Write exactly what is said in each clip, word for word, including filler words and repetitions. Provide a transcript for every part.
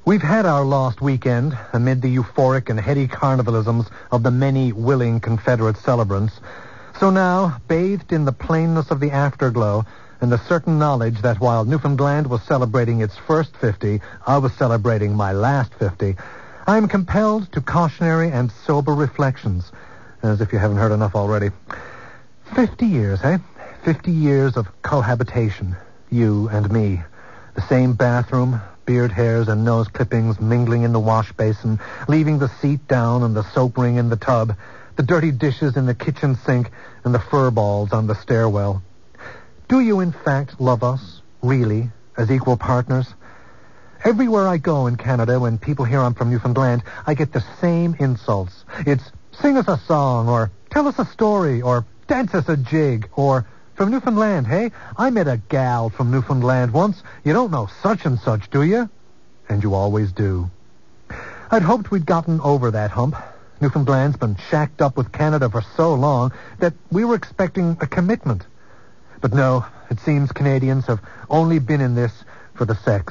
We've had our lost weekend amid the euphoric and heady carnivalisms of the many willing Confederate celebrants. So now, bathed in the plainness of the afterglow and the certain knowledge that while Newfoundland was celebrating its first fifty, I was celebrating my last fifty, I am compelled to cautionary and sober reflections, as if you haven't heard enough already. Fifty years, eh? Fifty years of cohabitation, you and me. The same bathroom, beard hairs and nose clippings mingling in the wash basin, leaving the seat down and the soap ring in the tub, the dirty dishes in the kitchen sink, and the fur balls on the stairwell. Do you, in fact, love us, really, as equal partners? Everywhere I go in Canada, when people hear I'm from Newfoundland, I get the same insults. It's, sing us a song, or tell us a story, or dance us a jig, or, from Newfoundland, hey? I met a gal from Newfoundland once. You don't know such and such, do you? And you always do. I'd hoped we'd gotten over that hump. Newfoundland's been shacked up with Canada for so long that we were expecting a commitment. But no, it seems Canadians have only been in this for the sex.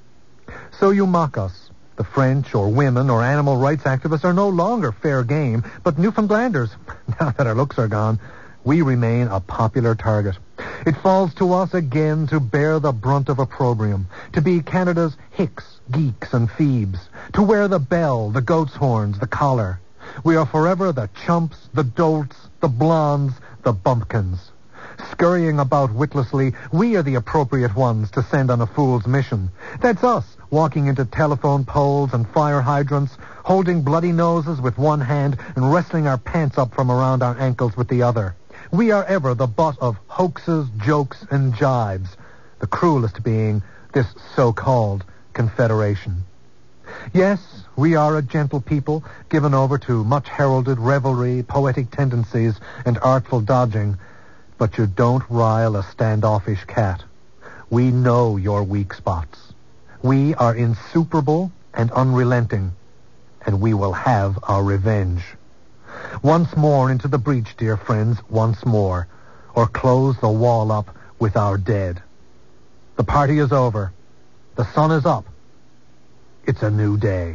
So you mock us. The French or women or animal rights activists are no longer fair game, but Newfoundlanders, now that our looks are gone, we remain a popular target. It falls to us again to bear the brunt of opprobrium, to be Canada's hicks, geeks, and phoebes, to wear the bell, the goat's horns, the collar. We are forever the chumps, the dolts, the blondes, the bumpkins. Scurrying about witlessly, we are the appropriate ones to send on a fool's mission. That's us, walking into telephone poles and fire hydrants, holding bloody noses with one hand and wrestling our pants up from around our ankles with the other. We are ever the butt of hoaxes, jokes, and jibes, the cruelest being this so-called Confederation. Yes, we are a gentle people, given over to much-heralded revelry, poetic tendencies, and artful dodging, but you don't rile a standoffish cat. We know your weak spots. We are insuperable and unrelenting, and we will have our revenge. Once more into the breach, dear friends, once more, or close the wall up with our dead. The party is over. The sun is up. It's a new day.